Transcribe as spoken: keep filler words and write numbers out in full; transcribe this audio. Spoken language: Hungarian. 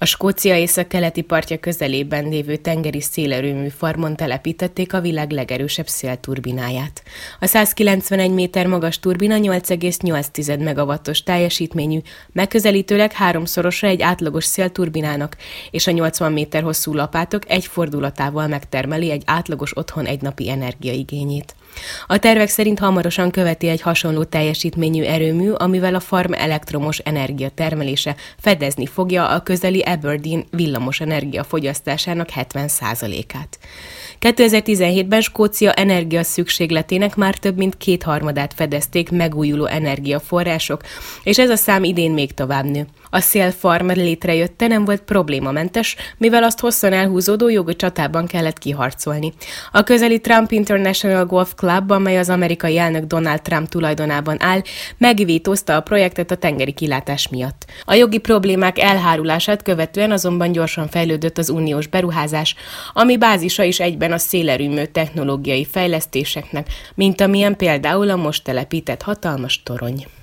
A Skócia északkeleti partja közelében lévő tengeri szélerőmű farmon telepítették a világ legerősebb szélturbináját. A százkilencvenegy méter magas turbina nyolc egész nyolc megawattos teljesítményű, megközelítőleg háromszorosa egy átlagos szélturbinának, és a nyolcvan méter hosszú lapátok egy fordulatával megtermeli egy átlagos otthon egynapi energiaigényét. A tervek szerint hamarosan követi egy hasonló teljesítményű erőmű, amivel a farm elektromos energia termelése fedezni fogja a közeli Aberdeen villamos energia fogyasztásának hetven százalékát. kétezer-tizenhétben Skócia energia szükségletének már több mint kétharmadát fedezték megújuló energiaforrások, és ez a szám idén még tovább nő. A szélfarm létrejötte nem volt problémamentes, mivel azt hosszan elhúzódó jogi csatában kellett kiharcolni. A közeli Trump International Golf Club, amely az amerikai elnök Donald Trump tulajdonában áll, megvétózta a projektet a tengeri kilátás miatt. A jogi problémák elhárulását követően azonban gyorsan fejlődött az uniós beruházás, ami bázisa is egyben a szélerőmű technológiai fejlesztéseknek, mint amilyen például a most telepített hatalmas torony.